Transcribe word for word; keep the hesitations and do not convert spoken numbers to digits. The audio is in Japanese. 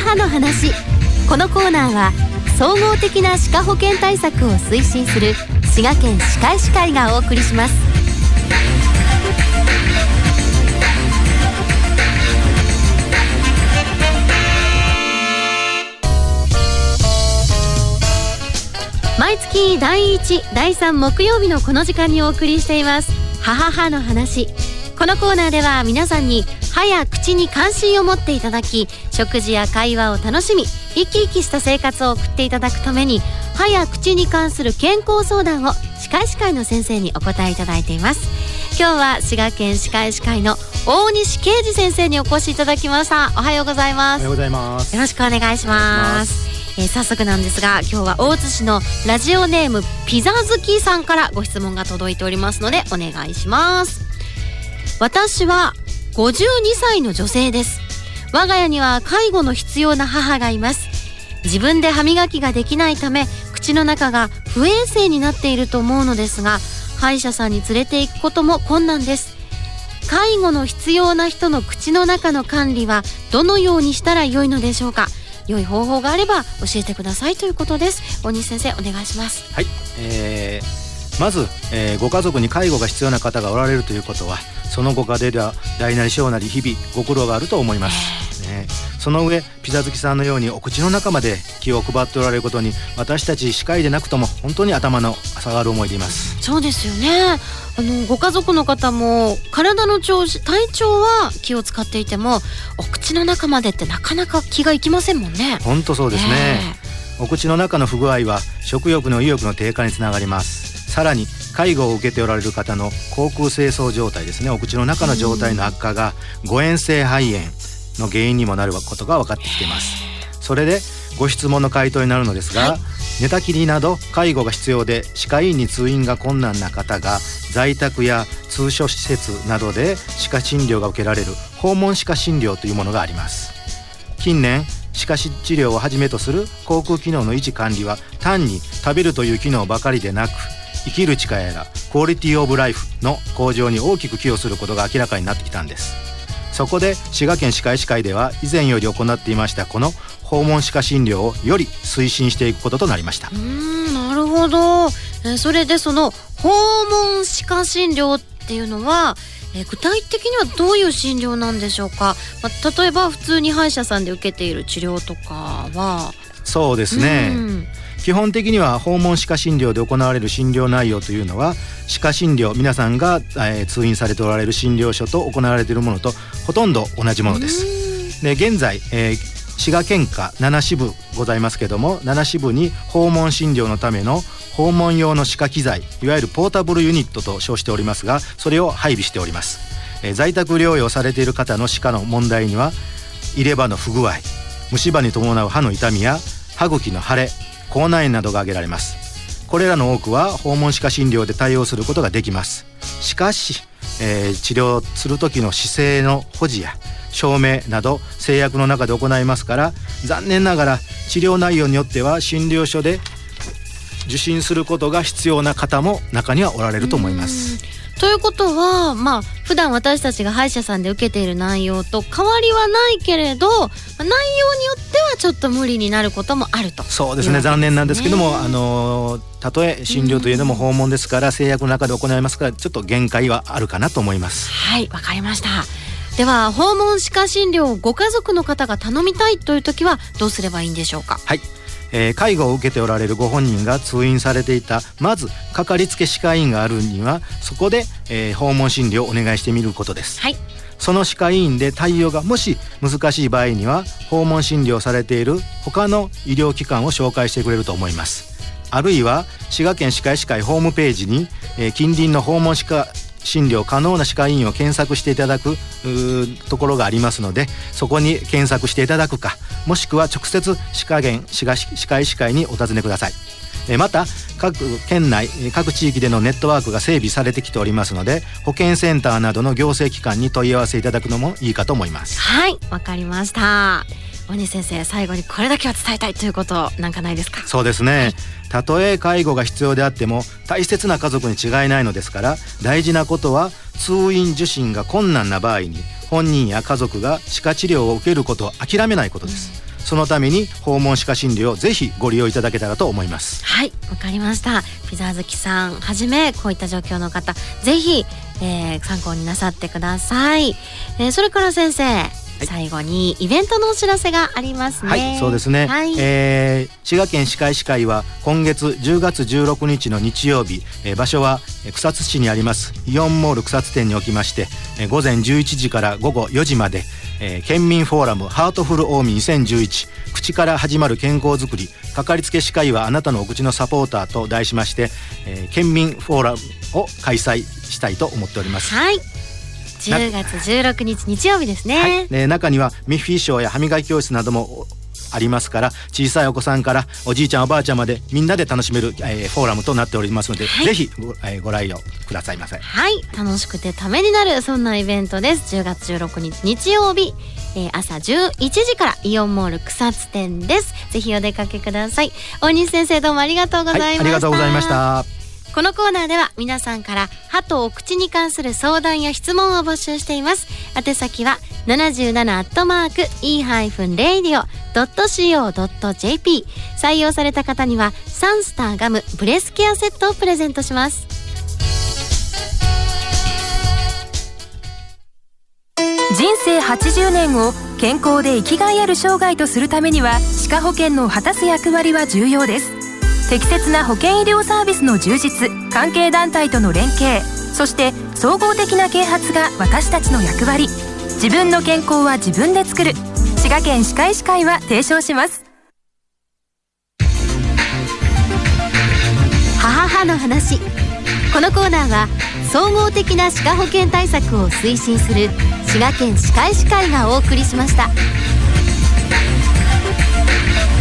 母の話。このコーナーは総合的な歯科保健対策を推進する滋賀県歯科医師会がお送りします。毎月だいいち、だいさん木曜日のこの時間にお送りしています母歯の話。このコーナーでは皆さんに歯や口に関心を持っていただき、食事や会話を楽しみ、生き生きした生活を送っていただくために、歯や口に関する健康相談を歯科医師会の先生にお答えいただいています。今日は滋賀県歯科医師会の大西啓二先生にお越しいただきました。おはようございます。 おはようございます。 よろしくお願いします。えー、早速なんですが、今日は大津市のラジオネームピザ好きさんからご質問が届いておりますのでお願いします。私はごじゅうにさいの女性です。我が家には介護の必要な母がいます。自分で歯磨きができないため口の中が不衛生になっていると思うのですが、歯医者さんに連れて行くことも困難です。介護の必要な人の口の中の管理はどのようにしたら良いのでしょうか。良い方法があれば教えてくださいということです。大西先生、お願いします。 はい、えー、まず、えー、ご家族に介護が必要な方がおられるということは、そのご家庭では大なり小なり日々ご苦労があると思います、ね、その上ピザ好きさんのようにお口の中まで気を配っておられることに、私たち歯科医でなくとも本当に頭の下がる思いでいます。 そうですよね。あのご家族の方も体の調子、体調は気を使っていても、お口の中までってなかなか気がいきませんもんね。 本当そうですね、えー、お口の中の不具合は食欲の意欲の低下につながります。さらに介護を受けておられる方の口腔清掃状態ですね、お口の中の状態の悪化が誤嚥性肺炎の原因にもなることが分かってきています。それでご質問の回答になるのですが、はい、寝たきりなど介護が必要で歯科医院に通院が困難な方が在宅や通所施設などで歯科診療が受けられる訪問歯科診療というものがあります。近年歯科治療をはじめとする口腔機能の維持管理は単に食べるという機能ばかりでなく、生きる力やクオリティオブライフの向上に大きく寄与することが明らかになってきたんです。そこで滋賀県歯科医師会では以前より行っていましたこの訪問歯科診療をより推進していくこととなりました。 うーん、なるほど。えー、それでその訪問歯科診療っていうのは、えー、具体的にはどういう診療なんでしょうか。まあ、例えば普通に歯医者さんで受けている治療とかは。 そうですね、うん、基本的には訪問歯科診療で行われる診療内容というのは、歯科診療、皆さんが、えー、通院されておられる診療所と行われているものとほとんど同じものです。で、現在、えー、滋賀県下なな支部ございますけども、なな支部に訪問診療のための訪問用の歯科機材、いわゆるポータブルユニットと称しておりますが、それを配備しております。えー、在宅療養されている方の歯科の問題には、入れ歯の不具合、虫歯に伴う歯の痛みや歯茎の腫れ、口内炎などが挙げられます。これらの多くは訪問歯科診療で対応することができます。しかし、えー、治療する時の姿勢の保持や証明など制約の中で行いますから、残念ながら治療内容によっては診療所で受診することが必要な方も中にはおられると思います。 ということは、まあ、普段私たちが歯医者さんで受けている内容と変わりはないけれど、内容によってはちょっと無理になることもあると。 そうですね、残念なんですけども、あのたとえ診療というのも訪問ですから、制約の中で行いますから、ちょっと限界はあるかなと思います。 はい、わかりました。では訪問歯科診療をご家族の方が頼みたいという時はどうすればいいんでしょうか。 はい、えー、介護を受けておられるご本人が通院されていた、まずかかりつけ歯科医院があるには、そこで、えー、訪問診療をお願いしてみることです。 はい、 その歯科医院で対応がもし難しい場合には、訪問診療されている他の医療機関を紹介してくれると思います。あるいは滋賀県歯科医師会ホームページに、えー、近隣の訪問歯科診療可能な歯科医院を検索していただくところがありますので、そこに検索していただくか、もしくは直接滋賀県歯科医師会にお尋ねください。また各県内各地域でのネットワークが整備されてきておりますので、保健センターなどの行政機関に問い合わせいただくのもいいかと思います。 はい、わかりました。大西先生、最後にこれだけは伝えたいということなんかないですか。 そうですね、たとえ介護が必要であっても大切な家族に違いないのですから、大事なことは通院受診が困難な場合に本人や家族が歯科治療を受けることを諦めないことです。 そのために訪問歯科診療をぜひご利用いただけたらと思います。 はい、わかりました。ピザ好きさんはじめこういった状況の方ぜひ、えー、参考になさってください。えー、それから先生、はい、最後にイベントのお知らせがありますね。 はい、そうですね、はい、えー、滋賀県歯科医師会は今月じゅうがつじゅうろくにちの日曜日、えー、場所は草津市にありますイオンモール草津店におきまして、えー、午前じゅういちじから午後よじまで、えー、県民フォーラムハートフル近江にせんじゅういち口から始まる健康づくりかかりつけ歯科医はあなたのお口のサポーターと題しまして、えー、県民フォーラムを開催したいと思っております。 はい、じゅうがつじゅうろくにち日曜日ですね。はい、えー、中にはミッフィーショーや歯磨き教室などもありますから、小さいお子さんからおじいちゃんおばあちゃんまでみんなで楽しめる、えー、フォーラムとなっておりますので、はい、ぜひ ご,、えー、ご来場くださいませ。 はい、楽しくてためになるそんなイベントです。じゅうがつじゅうろくにち日曜日、えー、朝じゅういちじからイオンモール草津店です。ぜひお出かけください。大西先生、どうもありがとうございました。はい、 ありがとうございました。 このコーナーでは皆さんから歯とお口に関する相談や質問を募集しています。宛先はななじゅうななアットマーク イー レイディオ ドット シーオー ドット ジェーピー 採用された方にはサンスターガムブレスケアセットをプレゼントします。 人生はちじゅうねんを健康で生きがいある生涯とするためには歯科保険の果たす役割は重要です。適切な保険医療サービスの充実、関係団体との連携、そして総合的な啓発が私たちの役割。自分の健康は自分で作る。滋賀県歯科医師会は提唱します。 母歯の話。このコーナーは総合的な歯科保険対策を推進する滋賀県歯科医師会がお送りしました。